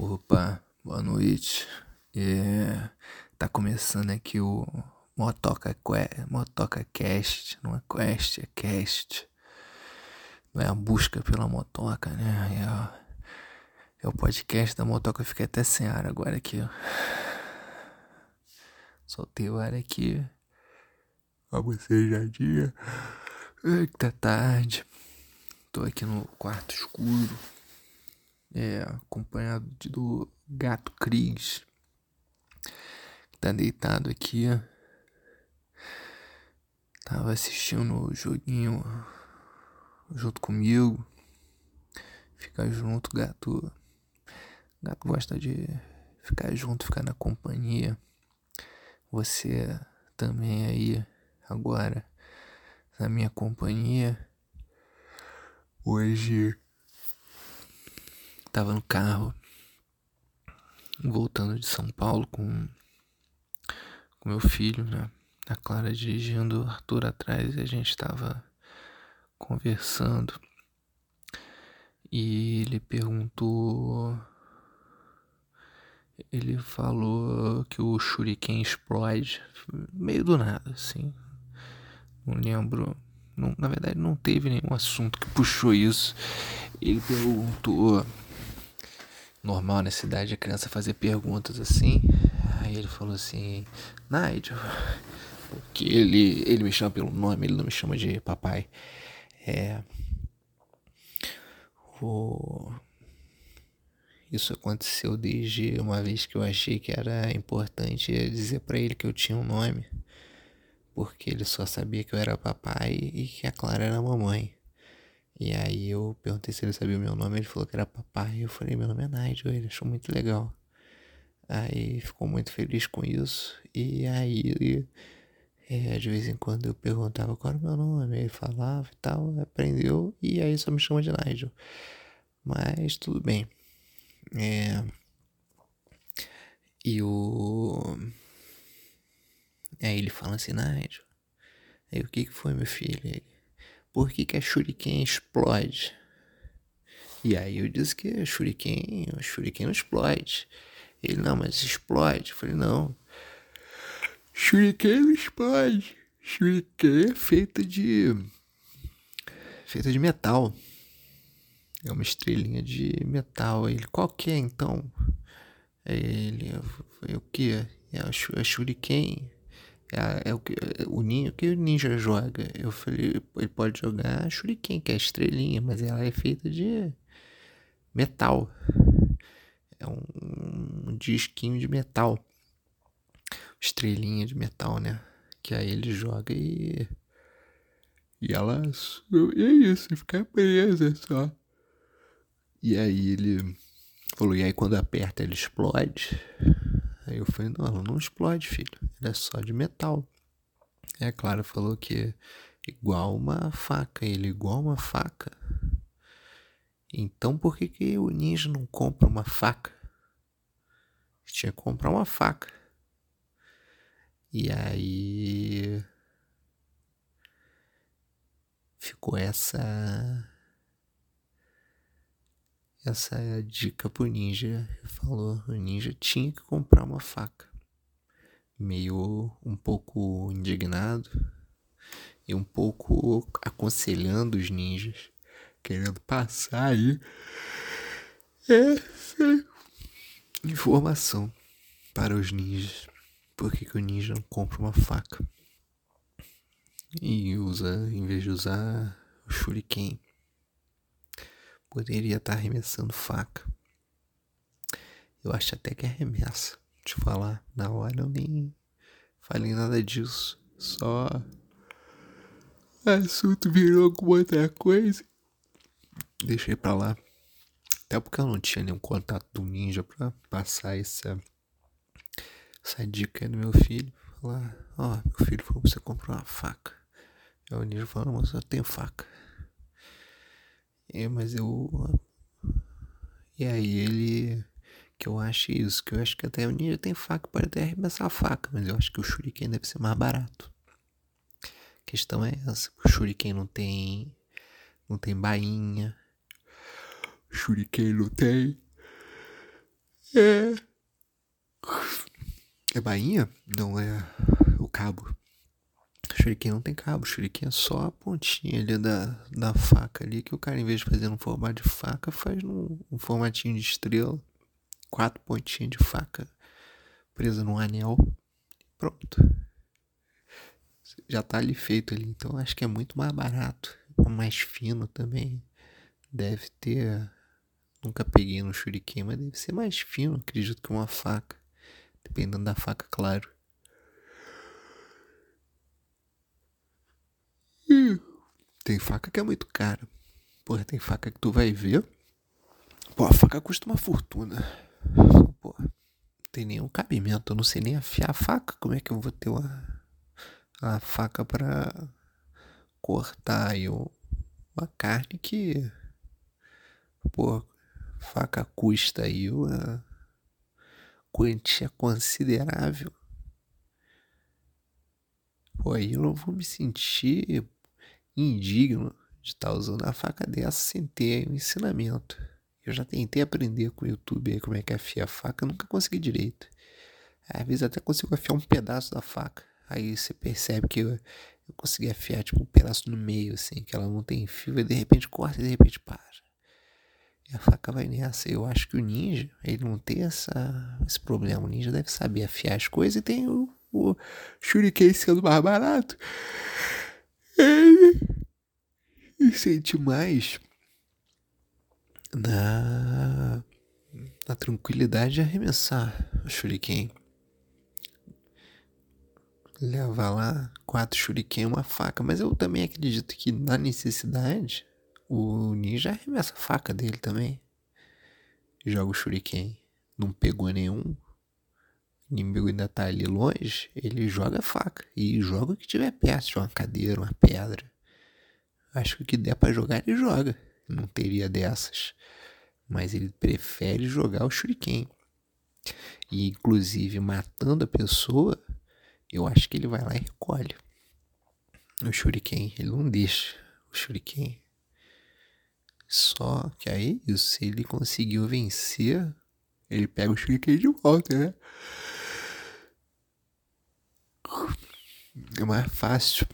Opa, boa noite. Tá começando aqui o Motoca Cast, não é Quest, é Cast. Não é a busca pela motoca, né? É o podcast da motoca. Eu fiquei até sem ar agora aqui, ó. Soltei o ar aqui. Ó, bocejadinha. Que tá tarde. Tô aqui no quarto escuro. Acompanhado do gato Cris. Tá deitado aqui. Tava assistindo o joguinho junto comigo. Ficar junto, gato. Gato gosta de ficar junto, ficar na companhia. Você também aí, agora, na minha companhia. Hoje tava no carro, voltando de São Paulo com meu filho, né? A Clara dirigindo, o Arthur atrás, e a gente tava conversando. E ele perguntou. Ele falou que o Shuriken explode meio do nada, assim. Não lembro. Não, na verdade, não teve nenhum assunto que puxou isso. Ele perguntou. Normal na cidade a criança fazer perguntas assim. Aí ele falou assim: Nigel. Porque ele me chama pelo nome, ele não me chama de papai. Isso aconteceu desde uma vez que eu achei que era importante dizer pra ele que eu tinha um nome. Porque ele só sabia que eu era papai e que a Clara era a mamãe. E aí eu perguntei se ele sabia o meu nome, ele falou que era papai. Eu falei, meu nome é Nigel, ele achou muito legal. Aí ficou muito feliz com isso. E aí de vez em quando eu perguntava qual era o meu nome, ele falava e tal, aprendeu. E aí só me chama de Nigel. Mas tudo bem. E o... Aí ele fala assim, Nigel. Aí o que foi, meu filho? Ele, por que a Shuriken explode? E aí eu disse que a Shuriken não explode. Ele, não, mas explode. Eu falei, não. Shuriken não explode. Shuriken é feita de metal. É uma estrelinha de metal. Ele, qual que é então? Ele, o que? É a Shuriken. O que o ninja joga? Eu falei, ele pode jogar a Shuriken, que é a estrelinha, mas ela é feita de metal. É um disquinho de metal. Estrelinha de metal, né? Que aí ele joga e ela... E é isso, fica presa só. E aí ele falou, e aí quando aperta ele explode? Aí eu falei, não, ela não explode, filho. Ela é só de metal. É claro, falou que é igual uma faca. Ele, igual uma faca? Então por que o ninja não compra uma faca? Tinha que comprar uma faca. E aí ficou essa dica pro ninja. Ele falou, o ninja tinha que comprar uma faca. Meio um pouco indignado e um pouco aconselhando os ninjas, querendo passar aí essa informação para os ninjas. Por que o ninja não compra uma faca e usa, em vez de usar o shuriken, poderia estar arremessando faca? Eu acho até que arremessa. Te falar, na hora eu nem falei nada disso. Só o assunto virou alguma outra coisa. Deixei pra lá. Até porque eu não tinha nenhum contato do ninja pra passar essa dica aí do meu filho. Falar, meu filho falou pra você comprar uma faca. Aí o ninja falou, mas eu tenho faca. Mas eu... E aí ele... Que eu acho isso, que eu acho que até o ninja tem faca, pode até arremessar a faca, mas eu acho que o shuriken deve ser mais barato. A questão é essa, o shuriken não tem bainha, o shuriken não tem É. É bainha? Não, é o cabo. Shuriken não tem cabo, Shuriken é só a pontinha ali da faca ali, que o cara, em vez de fazer num formato de faca, faz num formatinho de estrela. 4 pontinhas de faca presa num anel. Pronto. Já tá ali feito ali, então acho que é muito mais barato. Mais fino também. Deve ter... Nunca peguei no Shuriken, mas deve ser mais fino, acredito, que uma faca. Dependendo da faca, claro. Tem faca que é muito cara. Porra, tem faca que tu vai ver. Pô, a faca custa uma fortuna. Pô, não tem nenhum cabimento. Eu não sei nem afiar a faca. Como é que eu vou ter uma faca pra cortar aí uma carne que... Pô, faca custa aí uma quantia considerável. Pô, aí eu não vou me sentir indigno de estar usando a faca dessa sem ter um ensinamento. Eu já tentei aprender com o YouTube aí como é que afia a faca, nunca consegui direito. Às vezes até consigo afiar um pedaço da faca. Aí você percebe que eu consegui afiar tipo um pedaço no meio, assim, que ela não tem fio, e de repente corta e de repente para. E a faca vai nessa. Eu acho que o ninja, ele não tem esse problema. O ninja deve saber afiar as coisas e tem o Shuriken sendo mais barato. Ele sente mais na tranquilidade de arremessar o Shuriken. Levar lá 4 Shuriken e uma faca. Mas eu também acredito que na necessidade o ninja arremessa a faca dele também. Joga o Shuriken. Não pegou nenhum. O inimigo ainda tá ali longe. Ele joga a faca. E joga o que tiver perto. De uma cadeira, uma pedra. Acho que o que der pra jogar ele joga. Não teria dessas. Mas ele prefere jogar o Shuriken. E inclusive matando a pessoa, eu acho que ele vai lá e recolhe o Shuriken. Ele não deixa o Shuriken. Só que aí, se ele conseguiu vencer, ele pega o Shuriken de volta, né? É mais fácil,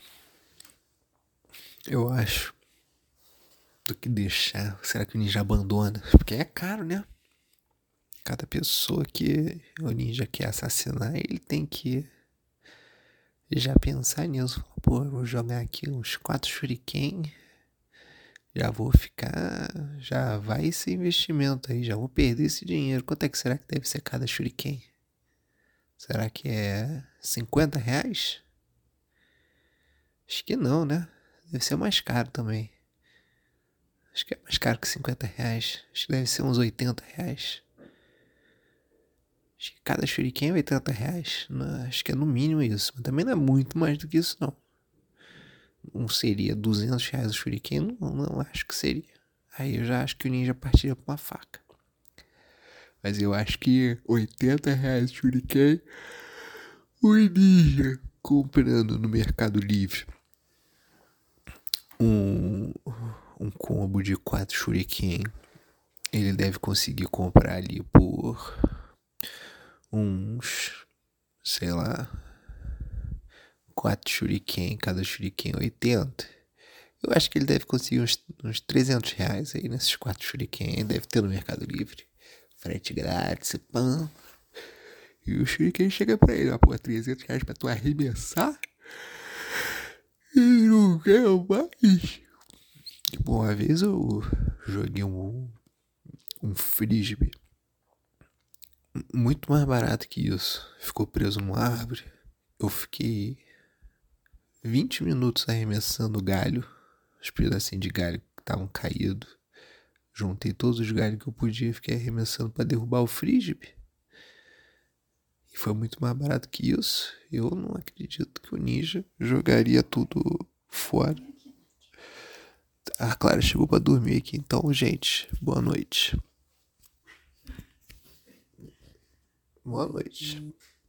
eu acho, do que deixar. Será que o ninja abandona? Porque é caro, né? Cada pessoa que o ninja quer assassinar, ele tem que já pensar nisso. Pô, eu vou jogar aqui uns 4 Shuriken. Já vou ficar... Já vai esse investimento aí. Já vou perder esse dinheiro. Quanto é que será que deve ser cada Shuriken? Será que é 50 reais? Acho que não, né? Deve ser mais caro também. Acho que é mais caro que 50 reais. Acho que deve ser uns 80 reais. Acho que cada Shuriken é 80 reais. Não, acho que é no mínimo isso. Mas também não é muito mais do que isso, não. Não seria 200 reais o Shuriken? Não acho que seria. Aí eu já acho que o ninja partiria com uma faca. Mas eu acho que 80 reais o Shuriken, o ninja comprando no Mercado Livre um combo de 4 Shuriken, ele deve conseguir comprar ali por uns, sei lá, 4 Shuriken, cada Shuriken 80. Eu acho que ele deve conseguir uns 300 reais aí nesses 4 Shuriken. Deve ter no Mercado Livre. Frete grátis, pã. E o Shuriken chega pra ele, pô, 300 reais pra tu arremessar? E não quero mais. Bom, uma vez eu joguei um frisbee muito mais barato que isso. Ficou preso numa árvore. Eu fiquei 20 minutos arremessando galho, os pedacinhos de galho que estavam caídos. Juntei todos os galhos que eu podia e fiquei arremessando para derrubar o frisbee. E foi muito mais barato que isso. Eu não acredito que o ninja jogaria tudo fora. A Clara chegou para dormir aqui, então, gente, boa noite. Boa noite.